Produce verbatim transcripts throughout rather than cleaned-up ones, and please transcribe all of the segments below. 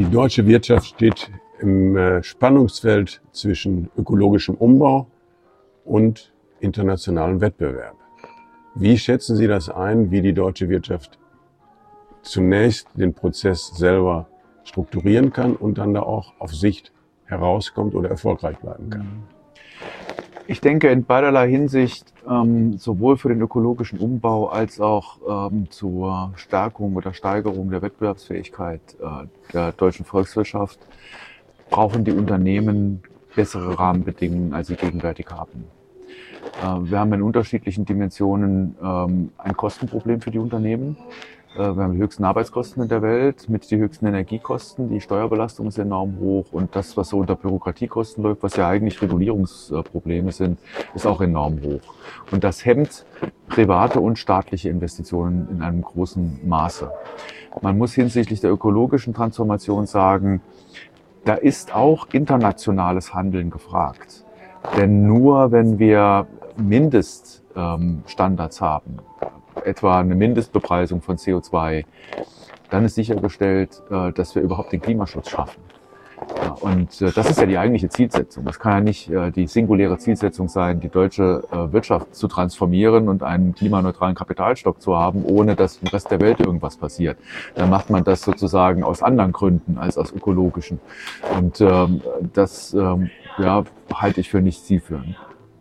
Die deutsche Wirtschaft steht im äh, Spannungsfeld zwischen ökologischem Umbau und internationalem Wettbewerb. Wie schätzen Sie das ein, wie die deutsche Wirtschaft zunächst den Prozess selber strukturieren kann und dann da auch auf Sicht herauskommt oder erfolgreich bleiben kann? Ich denke in beiderlei Hinsicht, ähm, sowohl für den ökologischen Umbau als auch ähm, zur Stärkung oder Steigerung der Wettbewerbsfähigkeit äh, der deutschen Volkswirtschaft, brauchen die Unternehmen bessere Rahmenbedingungen, als sie gegenwärtig haben. Äh, wir haben in unterschiedlichen Dimensionen ähm, ein Kostenproblem für die Unternehmen. Wir haben die höchsten Arbeitskosten in der Welt, mit die höchsten Energiekosten, die Steuerbelastung ist enorm hoch und das, was so unter Bürokratiekosten läuft, was ja eigentlich Regulierungsprobleme sind, ist auch enorm hoch. Und das hemmt private und staatliche Investitionen in einem großen Maße. Man muss hinsichtlich der ökologischen Transformation sagen, da ist auch internationales Handeln gefragt. Denn nur wenn wir Mindeststandards haben, etwa eine Mindestbepreisung von C O zwei, dann ist sichergestellt, dass wir überhaupt den Klimaschutz schaffen. Und das ist ja die eigentliche Zielsetzung. Das kann ja nicht die singuläre Zielsetzung sein, die deutsche Wirtschaft zu transformieren und einen klimaneutralen Kapitalstock zu haben, ohne dass im Rest der Welt irgendwas passiert. Dann macht man das sozusagen aus anderen Gründen als aus ökologischen. Und das ja, halte ich für nicht zielführend.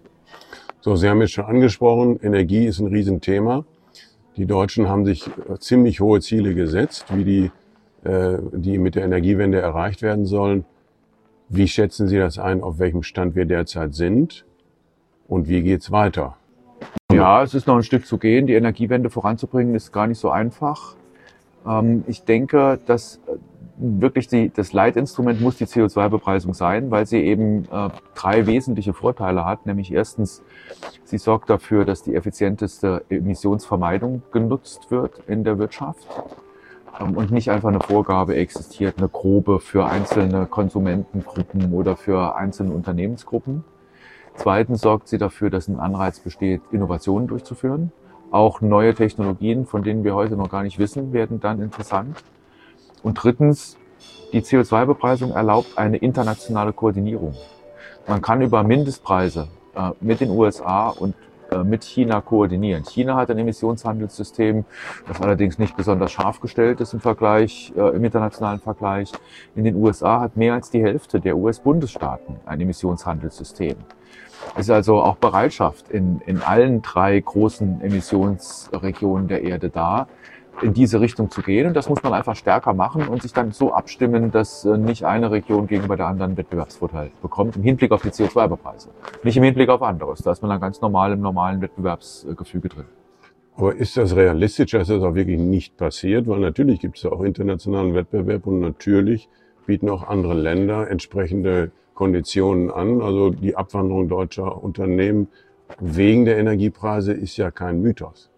So, Sie haben jetzt schon angesprochen, Energie ist ein Riesenthema. Die Deutschen haben sich ziemlich hohe Ziele gesetzt, wie die, äh, die mit der Energiewende erreicht werden sollen. Wie schätzen Sie das ein, auf welchem Stand wir derzeit sind? Und wie geht's weiter? Ja, es ist noch ein Stück zu gehen. Die Energiewende voranzubringen ist gar nicht so einfach. Ähm, ich denke, dass wirklich die, das Leitinstrument muss die C O zwei Bepreisung sein, weil sie eben äh, drei wesentliche Vorteile hat. Nämlich erstens, sie sorgt dafür, dass die effizienteste Emissionsvermeidung genutzt wird in der Wirtschaft ähm, und nicht einfach eine Vorgabe existiert, eine grobe für einzelne Konsumentengruppen oder für einzelne Unternehmensgruppen. Zweitens sorgt sie dafür, dass ein Anreiz besteht, Innovationen durchzuführen. Auch neue Technologien, von denen wir heute noch gar nicht wissen, werden dann interessant. Und drittens, die C O zwei Bepreisung erlaubt eine internationale Koordinierung. Man kann über Mindestpreise äh, mit den U S A und äh, mit China koordinieren. China hat ein Emissionshandelssystem, das allerdings nicht besonders scharf gestellt ist im Vergleich, äh, im internationalen Vergleich. In den U S A hat mehr als die Hälfte der U S-Bundesstaaten ein Emissionshandelssystem. Es ist also auch Bereitschaft in, in allen drei großen Emissionsregionen der Erde da, in diese Richtung zu gehen. Und das muss man einfach stärker machen und sich dann so abstimmen, dass nicht eine Region gegenüber der anderen Wettbewerbsvorteil bekommt, im Hinblick auf die C O zwei Bepreisung. Nicht im Hinblick auf anderes. Da ist man dann ganz normal im normalen Wettbewerbsgefüge drin. Aber ist das realistisch, dass das auch wirklich nicht passiert? Weil natürlich gibt es ja auch internationalen Wettbewerb und natürlich bieten auch andere Länder entsprechende Konditionen an. Also die Abwanderung deutscher Unternehmen wegen der Energiepreise ist ja kein Mythos.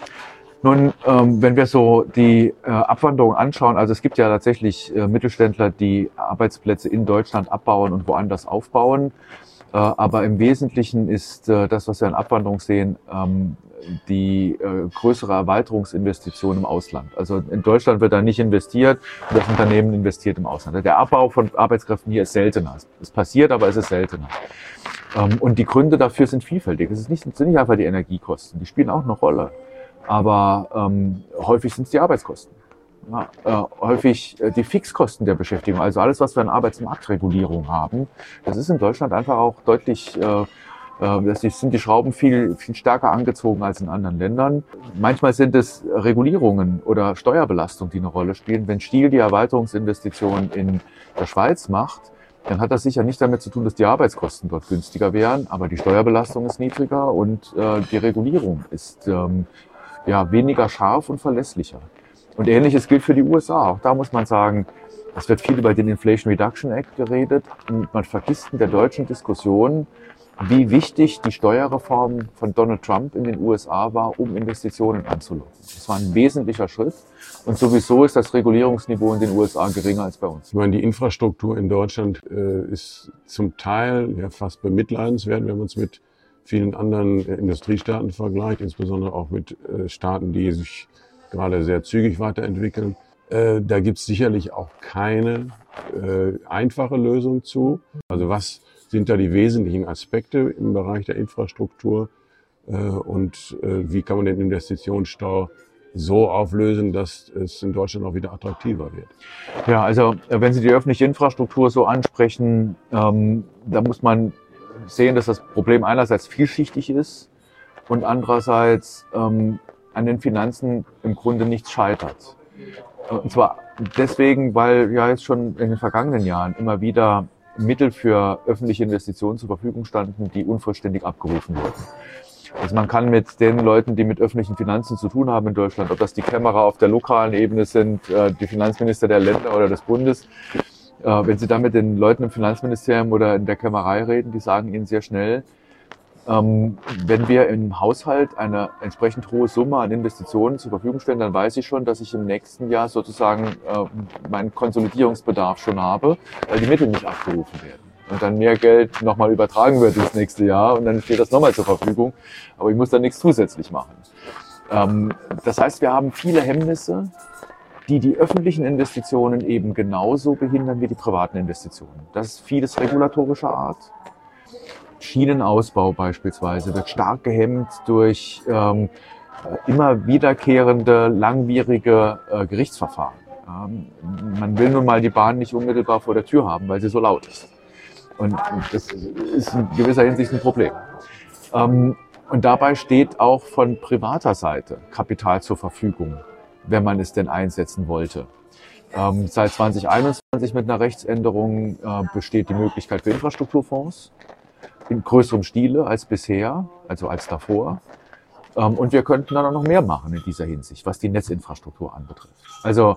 Nun, ähm, wenn wir so die äh, Abwanderung anschauen, also es gibt ja tatsächlich äh, Mittelständler, die Arbeitsplätze in Deutschland abbauen und woanders aufbauen. Äh, aber im Wesentlichen ist äh, das, was wir an Abwanderung sehen, ähm, die äh, größere Erweiterungsinvestition im Ausland. Also in Deutschland wird da nicht investiert und das Unternehmen investiert im Ausland. Der Abbau von Arbeitskräften hier ist seltener. Es passiert, aber es ist seltener. Ähm, und die Gründe dafür sind vielfältig. Es ist nicht, sind nicht einfach die Energiekosten, die spielen auch eine Rolle. Aber ähm, häufig sind es die Arbeitskosten. Ja, äh, häufig äh, die Fixkosten der Beschäftigung, also alles, was wir an Arbeitsmarktregulierung haben. Das ist in Deutschland einfach auch deutlich, äh, äh, das sind die Schrauben viel, viel stärker angezogen als in anderen Ländern. Manchmal sind es Regulierungen oder Steuerbelastungen, die eine Rolle spielen. Wenn Stihl die Erweiterungsinvestition in der Schweiz macht, dann hat das sicher nicht damit zu tun, dass die Arbeitskosten dort günstiger wären, aber die Steuerbelastung ist niedriger und äh, die Regulierung ist ähm, ja, weniger scharf und verlässlicher. Und Ähnliches gilt für die U S A. Auch da muss man sagen, es wird viel über den Inflation Reduction Act geredet und man vergisst in der deutschen Diskussion, wie wichtig die Steuerreform von Donald Trump in den U S A war, um Investitionen anzulocken. Das war ein wesentlicher Schritt und sowieso ist das Regulierungsniveau in den U S A geringer als bei uns. Ich meine, die Infrastruktur in Deutschland äh, ist zum Teil ja fast bemitleidenswert, wenn man es mit vielen anderen Industriestaaten vergleicht, insbesondere auch mit äh, Staaten, die sich gerade sehr zügig weiterentwickeln. Äh, da gibt es sicherlich auch keine äh, einfache Lösung zu. Also was sind da die wesentlichen Aspekte im Bereich der Infrastruktur äh, und äh, wie kann man den Investitionsstau so auflösen, dass es in Deutschland auch wieder attraktiver wird? Ja, also wenn Sie die öffentliche Infrastruktur so ansprechen, ähm, da muss man sehen, dass das Problem einerseits vielschichtig ist und andererseits ähm, an den Finanzen im Grunde nichts scheitert. Und zwar deswegen, weil ja jetzt schon in den vergangenen Jahren immer wieder Mittel für öffentliche Investitionen zur Verfügung standen, die unvollständig abgerufen wurden. Also man kann mit den Leuten, die mit öffentlichen Finanzen zu tun haben in Deutschland, ob das die Kämmerer auf der lokalen Ebene sind, die Finanzminister der Länder oder des Bundes, wenn Sie da mit den Leuten im Finanzministerium oder in der Kämmerei reden, die sagen Ihnen sehr schnell, wenn wir im Haushalt eine entsprechend hohe Summe an Investitionen zur Verfügung stellen, dann weiß ich schon, dass ich im nächsten Jahr sozusagen meinen Konsolidierungsbedarf schon habe, weil die Mittel nicht abgerufen werden. Und dann mehr Geld nochmal übertragen wird ins nächste Jahr und dann steht das nochmal zur Verfügung. Aber ich muss dann nichts zusätzlich machen. Ähm, das heißt, wir haben viele Hemmnisse, die die öffentlichen Investitionen eben genauso behindern wie die privaten Investitionen. Das ist vieles regulatorischer Art. Schienenausbau beispielsweise wird stark gehemmt durch ähm, immer wiederkehrende, langwierige äh, Gerichtsverfahren. Ähm, man will nun mal die Bahn nicht unmittelbar vor der Tür haben, weil sie so laut ist. Und das ist in gewisser Hinsicht ein Problem. Und dabei steht auch von privater Seite Kapital zur Verfügung, wenn man es denn einsetzen wollte. Seit zwanzig einundzwanzig mit einer Rechtsänderung besteht die Möglichkeit für Infrastrukturfonds in größerem Stile als bisher, also als davor. Und wir könnten dann auch noch mehr machen in dieser Hinsicht, was die Netzinfrastruktur anbetrifft. Also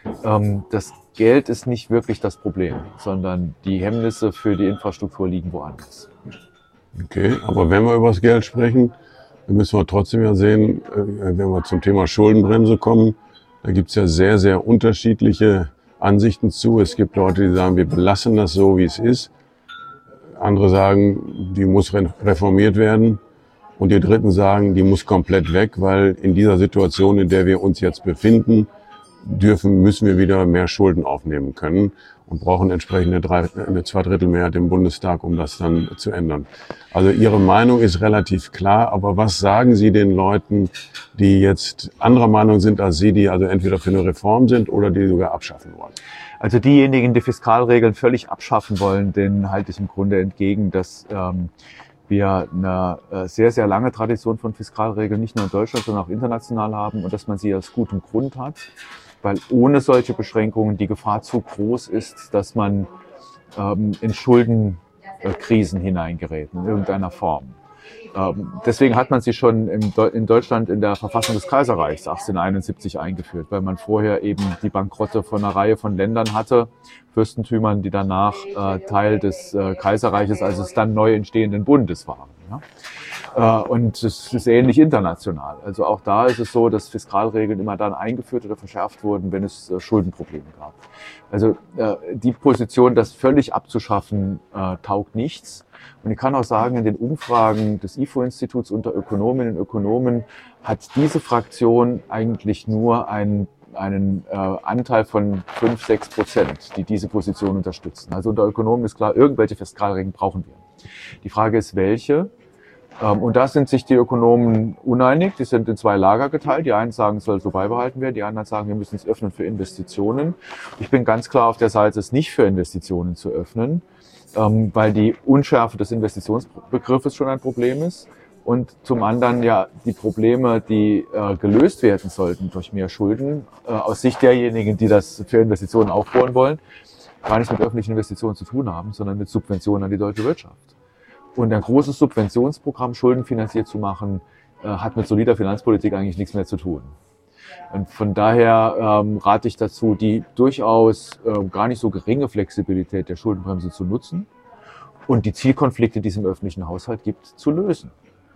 das Geld ist nicht wirklich das Problem, sondern die Hemmnisse für die Infrastruktur liegen woanders. Okay, aber wenn wir über das Geld sprechen, dann müssen wir trotzdem ja sehen, wenn wir zum Thema Schuldenbremse kommen, da gibt es ja sehr, sehr unterschiedliche Ansichten zu. Es gibt Leute, die sagen, wir belassen das so, wie es ist. Andere sagen, die muss reformiert werden. Und die Dritten sagen, die muss komplett weg, weil in dieser Situation, in der wir uns jetzt befinden, dürfen, müssen wir wieder mehr Schulden aufnehmen können und brauchen entsprechend eine, drei, eine Zweidrittelmehrheit im Bundestag, um das dann zu ändern. Also Ihre Meinung ist relativ klar, aber was sagen Sie den Leuten, die jetzt anderer Meinung sind als Sie, die also entweder für eine Reform sind oder die sogar abschaffen wollen? Also diejenigen, die Fiskalregeln völlig abschaffen wollen, denen halte ich im Grunde entgegen, dass ähm, wir eine äh, sehr, sehr lange Tradition von Fiskalregeln nicht nur in Deutschland, sondern auch international haben und dass man sie aus gutem Grund hat. Weil ohne solche Beschränkungen die Gefahr zu groß ist, dass man ähm, in Schuldenkrisen hineingerät, in irgendeiner Form. Ähm, deswegen hat man sie schon im De- in Deutschland in der Verfassung des Kaiserreichs achtzehnhunderteinundsiebzig eingeführt, weil man vorher eben die Bankrotte von einer Reihe von Ländern hatte, Fürstentümern, die danach äh, Teil des äh, Kaiserreiches, also des dann neu entstehenden Bundes waren. Ja? Und es ist ähnlich international. Also auch da ist es so, dass Fiskalregeln immer dann eingeführt oder verschärft wurden, wenn es Schuldenprobleme gab. Also die Position, das völlig abzuschaffen, taugt nichts. Und ich kann auch sagen, in den Umfragen des I F O-Instituts unter Ökonominnen und Ökonomen hat diese Fraktion eigentlich nur einen, einen äh, Anteil von fünf, sechs Prozent, die diese Position unterstützen. Also unter Ökonomen ist klar, irgendwelche Fiskalregeln brauchen wir. Die Frage ist, welche? Und da sind sich die Ökonomen uneinig, die sind in zwei Lager geteilt. Die einen sagen, es soll so beibehalten werden, die anderen sagen, wir müssen es öffnen für Investitionen. Ich bin ganz klar auf der Seite, es nicht für Investitionen zu öffnen, weil die Unschärfe des Investitionsbegriffes schon ein Problem ist und zum anderen ja die Probleme, die gelöst werden sollten durch mehr Schulden, aus Sicht derjenigen, die das für Investitionen aufbauen wollen, gar nicht mit öffentlichen Investitionen zu tun haben, sondern mit Subventionen an die deutsche Wirtschaft. Und ein großes Subventionsprogramm schuldenfinanziert zu machen, äh, hat mit solider Finanzpolitik eigentlich nichts mehr zu tun. Und von daher ähm, rate ich dazu, die durchaus äh, gar nicht so geringe Flexibilität der Schuldenbremse zu nutzen und die Zielkonflikte, die es im öffentlichen Haushalt gibt, zu lösen.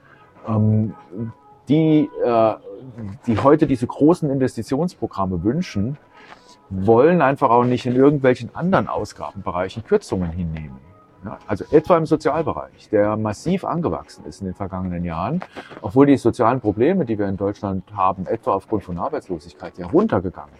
Ähm, die, äh, die heute diese großen Investitionsprogramme wünschen, wollen einfach auch nicht in irgendwelchen anderen Ausgabenbereichen Kürzungen hinnehmen. Ja, also etwa im Sozialbereich, der massiv angewachsen ist in den vergangenen Jahren, obwohl die sozialen Probleme, die wir in Deutschland haben, etwa aufgrund von Arbeitslosigkeit, ja runtergegangen sind.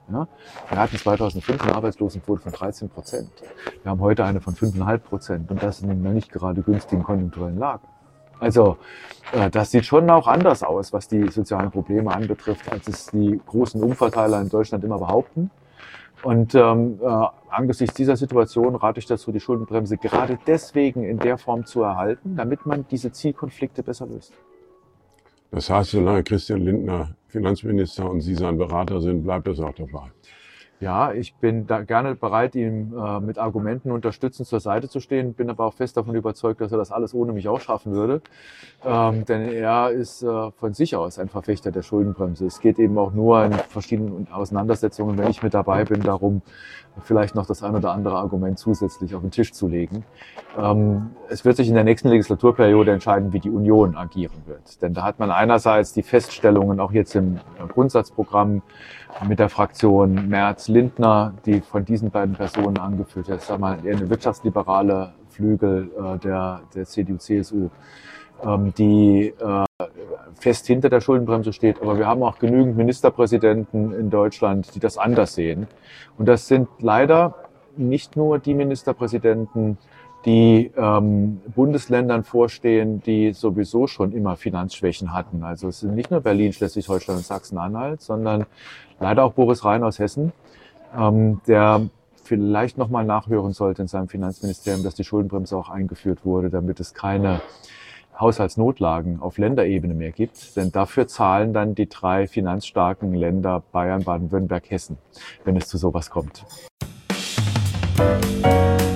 Ja? Wir hatten zweitausendfünf eine Arbeitslosenquote von dreizehn Prozent. Wir haben heute eine von fünf Komma fünf Prozent und das in einer nicht gerade günstigen konjunkturellen Lage. Also äh, das sieht schon auch anders aus, was die sozialen Probleme anbetrifft, als es die großen Umverteiler in Deutschland immer behaupten. Und ähm, äh, angesichts dieser Situation rate ich dazu, die Schuldenbremse gerade deswegen in der Form zu erhalten, damit man diese Zielkonflikte besser löst. Das heißt, solange Christian Lindner Finanzminister und Sie sein Berater sind, bleibt das auch dabei. Ja, ich bin da gerne bereit, ihm äh, mit Argumenten unterstützend zur Seite zu stehen, bin aber auch fest davon überzeugt, dass er das alles ohne mich auch schaffen würde. Ähm, denn er ist äh, von sich aus ein Verfechter der Schuldenbremse. Es geht eben auch nur in verschiedenen Auseinandersetzungen, wenn ich mit dabei bin, darum, vielleicht noch das ein oder andere Argument zusätzlich auf den Tisch zu legen. Ähm, es wird sich in der nächsten Legislaturperiode entscheiden, wie die Union agieren wird. Denn da hat man einerseits die Feststellungen, auch jetzt im Grundsatzprogramm mit der Fraktion Merz-Lindner, die von diesen beiden Personen angeführt wird, sag mal, eher eine wirtschaftsliberale Flügel äh, der, der C D U C S U, ähm, die äh, fest hinter der Schuldenbremse steht. Aber wir haben auch genügend Ministerpräsidenten in Deutschland, die das anders sehen. Und das sind leider nicht nur die Ministerpräsidenten, die ähm, Bundesländern vorstehen, die sowieso schon immer Finanzschwächen hatten. Also es sind nicht nur Berlin, Schleswig-Holstein und Sachsen-Anhalt, sondern leider auch Boris Rhein aus Hessen, ähm, der vielleicht nochmal nachhören sollte in seinem Finanzministerium, dass die Schuldenbremse auch eingeführt wurde, damit es keine Haushaltsnotlagen auf Länderebene mehr gibt. Denn dafür zahlen dann die drei finanzstarken Länder Bayern, Baden-Württemberg, Hessen, wenn es zu sowas kommt.